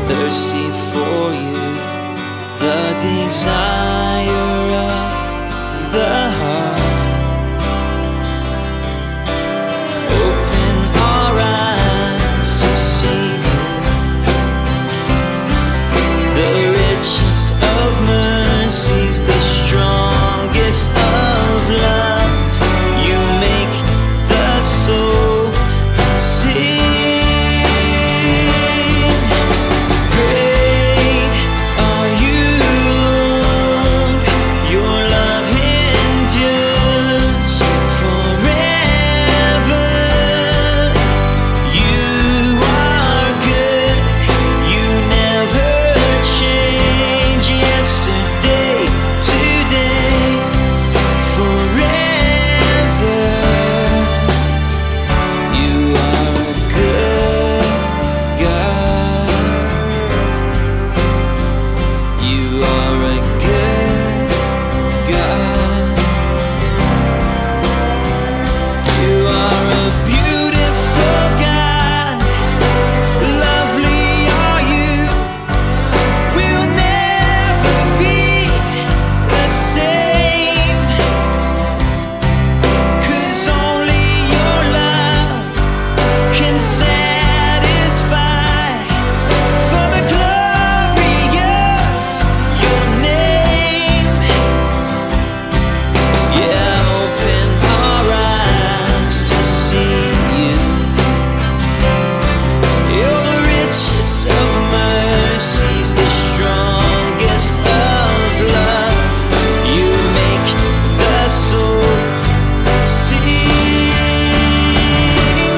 thirsty for you, the desire of the heart. Open our eyes to see you, the richest of mercies, the strongest of love. You make the soul sing. Great are you, Lord. Your love endures forever. You are good. You never change. Yesterday, today, forever. You are a good God. You are a good God. You are a beautiful God. Lovely are you. We'll never be the same, 'cause only your love can satisfy. For the glory of your name, yeah, open our eyes to see you. You're the richest of mercies, the strongest of love. You make the soul sing.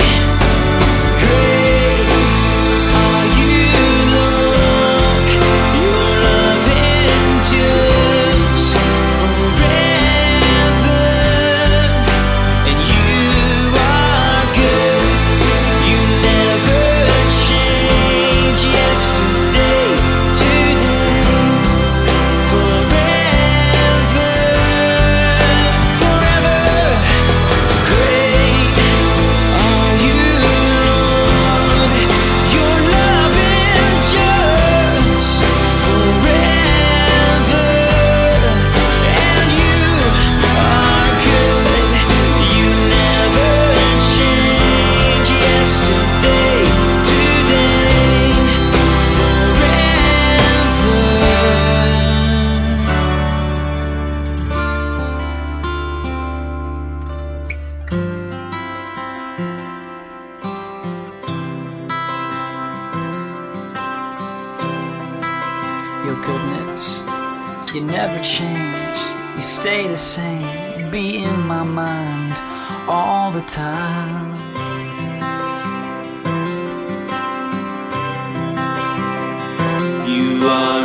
Great are you, Lord. Your love endures forever. And you are good. You never change. Yesterday, today, forever. Forever. Great are you, Lord. Your love endures forever. And you are good. You never change. Yesterday, today, forever. Your goodness, you never change. You stay the same, be in my mind all the time. You are